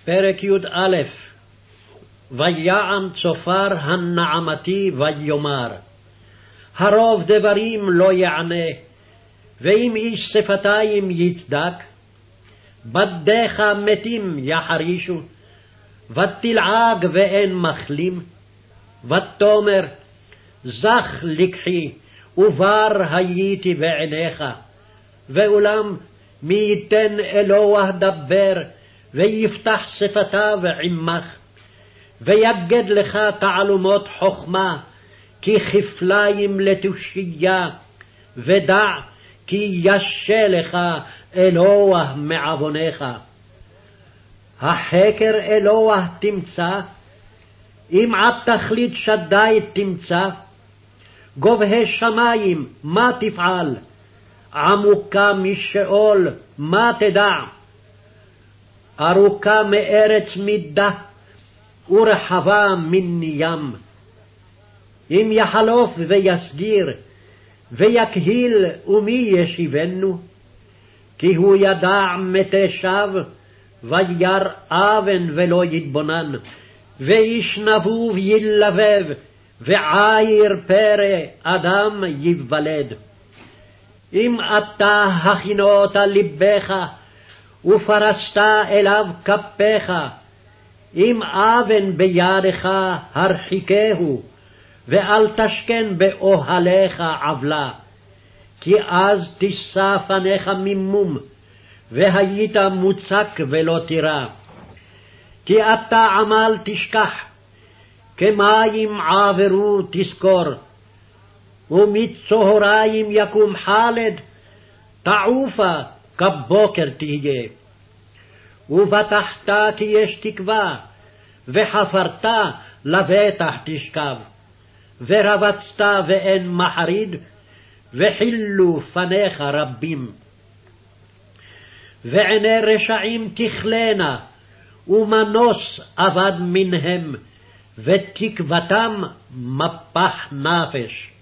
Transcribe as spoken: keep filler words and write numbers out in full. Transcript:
פרק י"א. ויען צופר הנעמתי ויאמר, הרוב דברים לא יענה, ואם איש שפתיים יצדק, בדיך מתים יחרישו, ותלעג ואין מחלים, ותאמר, זך לקחי, ובר הייתי בעיניך, ואולם מי ייתן אלוה דבר, ויפתח שפתיו עמך, ויגד לך תעלומות חכמה, כי כפליים לתושייה, ודע כי ישה לך אלוה מעווניך. החקר אלוה תמצא, אם עד תכלית שדי תמצא, גובהי שמים מה תפעל, עמוקה משאול מה תדע, ארוכה מארץ מידה, ורחבה מן ים. אם יחלוף ויסגיר, ויקהיל ומי ישיבנו, כי הוא ידע מתי שווא, ויר אבן ולא יתבונן, ואיש נבוב ילבב, ועיר פרא אדם ייוולד. אם אתה הכינות לבך, ופרסת אליו כפיך, אם אבן בידך הרחיקהו, ואל תשכן באוהליך עוולה, כי אז תישא פניך ממום, והיית מוצק ולא תירא. כי אתה עמל תשכח, כמים עברו תזכור, ומצהריים יקום חלד, תעופה כבוקר תהיה. ובטחת כי יש תקווה, וחפרת לבטח תשכב, ורבצת ואין מחריד, וחילו פניך רבים. ועיני רשעים תכלנה, ומנוס אבד מנהם, ותקוותם מפח נפש.